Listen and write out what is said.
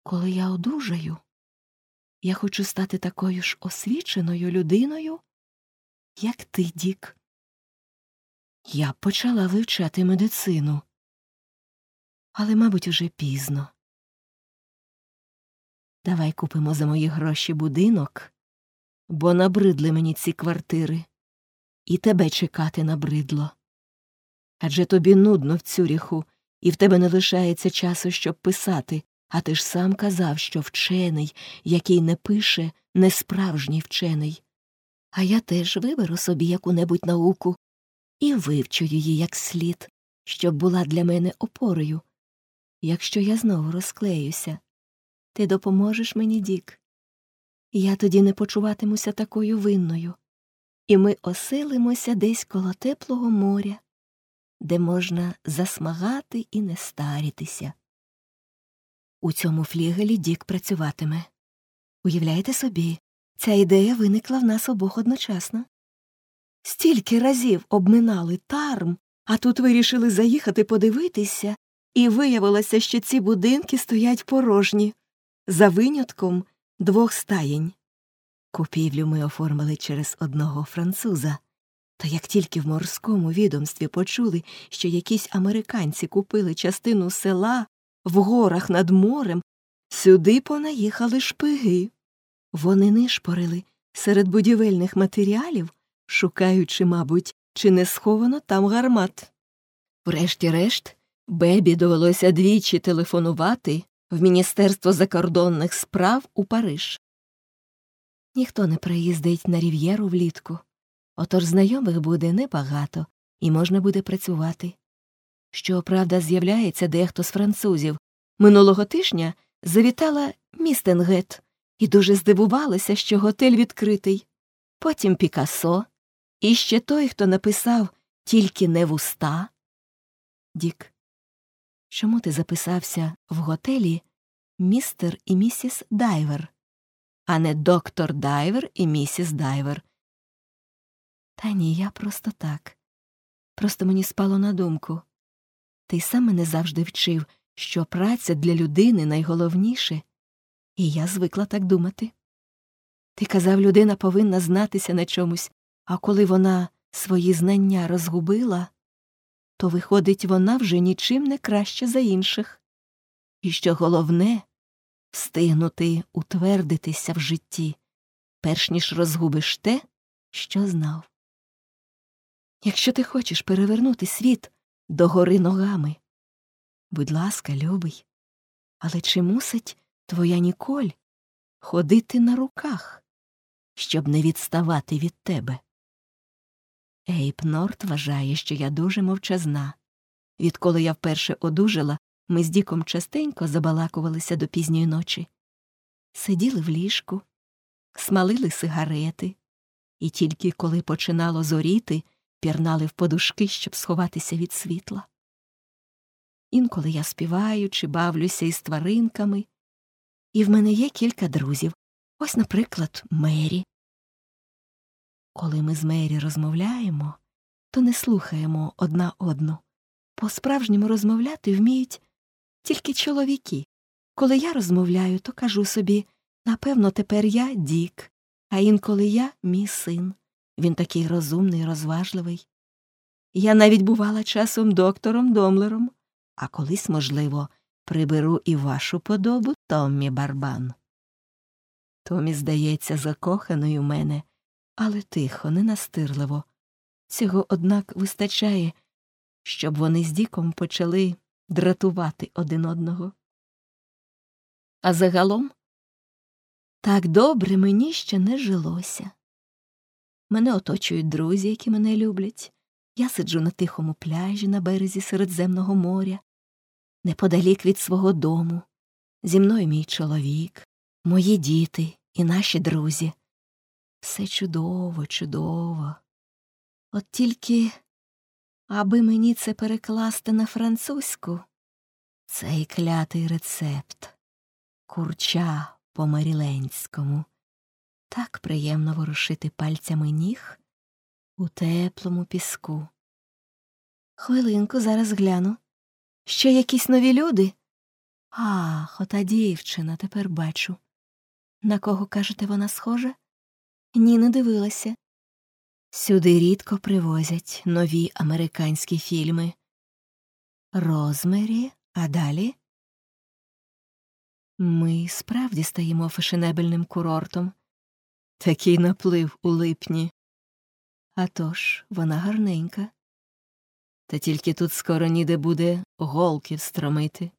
Коли я одужаю, я хочу стати такою ж освіченою людиною, як ти, Дік. Я б почала вивчати медицину. Але, мабуть, уже пізно. Давай купимо за мої гроші будинок, бо набридли мені ці квартири. І тебе чекати набридло. Адже тобі нудно в Цюріху, і в тебе не лишається часу, щоб писати, а ти ж сам казав, що вчений, який не пише, не справжній вчений. А я теж виберу собі яку-небудь науку і вивчу її як слід, щоб була для мене опорою. Якщо я знову розклеюся, ти допоможеш мені, Дік? Я тоді не почуватимуся такою винною. І ми оселимося десь коло теплого моря, де можна засмагати і не старітися. У цьому флігелі Дік працюватиме. Уявляєте собі, ця ідея виникла в нас обох одночасно. Стільки разів обминали Тарм, а тут вирішили заїхати подивитися, і виявилося, що ці будинки стоять порожні, за винятком 2 стаєнь. Купівлю ми оформили через одного француза. Та як тільки в морському відомстві почули, що якісь американці купили частину села в горах над морем, сюди понаїхали шпиги. Вони нишпорили серед будівельних матеріалів, шукаючи, мабуть, чи не сховано там гармат. Врешті-решт, Бебі довелося двічі телефонувати в Міністерство закордонних справ у Париж. Ніхто не приїздить на Рів'єру влітку, отож знайомих буде небагато і можна буде працювати. Щоправда, з'являється дехто з французів. Минулого тижня завітала Містенгет і дуже здивувалася, що готель відкритий. Потім Пікассо, і ще той, хто написав «Тільки не в уста». Дік, чому ти записався в готелі «Містер і місіс Дайвер», а не «Доктор Дайвер і місіс Дайвер»? Та ні, я просто так. Просто мені спало на думку. Ти сам мене завжди вчив, що праця для людини найголовніше, і я звикла так думати. Ти казав, людина повинна знатися на чомусь, а коли вона свої знання розгубила, то, виходить, вона вже нічим не краще за інших. І що головне — встигнути утвердитися в житті, перш ніж розгубиш те, що знав. Якщо ти хочеш перевернути світ догори ногами, будь ласка, любий, але чи мусить твоя Ніколь ходити на руках, щоб не відставати від тебе? Ейб Норт вважає, що я дуже мовчазна. Відколи я вперше одужала, ми з Діком частенько забалакувалися до пізньої ночі. Сиділи в ліжку, смалили сигарети, і тільки коли починало зоріти, пірнали в подушки, щоб сховатися від світла. Інколи я співаю чи бавлюся із тваринками, і в мене є кілька друзів. Ось, наприклад, Мері. Коли ми з Мері розмовляємо, то не слухаємо одна одну. По-справжньому розмовляти вміють тільки чоловіки. Коли я розмовляю, то кажу собі, напевно, тепер я Дік, а інколи я мій син. Він такий розумний, розважливий. Я навіть бувала часом доктором Домлером, а колись, можливо, приберу і вашу подобу, Томмі Барбан. Томмі здається закоханою в мене, але тихо, ненастирливо. Цього, однак, вистачає, щоб вони з Діком почали дратувати один одного. А загалом, так добре мені ще не жилося. Мене оточують друзі, які мене люблять. Я сиджу на тихому пляжі на березі Середземного моря, неподалік від свого дому. Зі мною мій чоловік, мої діти і наші друзі. Все чудово, чудово. От тільки, аби мені це перекласти на французьку, цей клятий рецепт. Курча по-маріленському. Так приємно ворушити пальцями ніг у теплому піску. Хвилинку, зараз гляну. Ще якісь нові люди? Ах, ота дівчина, тепер бачу. На кого, кажете, вона схожа? Ні, не дивилася. Сюди рідко привозять нові американські фільми. Розмері, а далі? Ми справді стаємо фешенебельним курортом. Такий наплив у липні. А тож, вона гарненька. Та тільки тут скоро ніде буде голки встромити.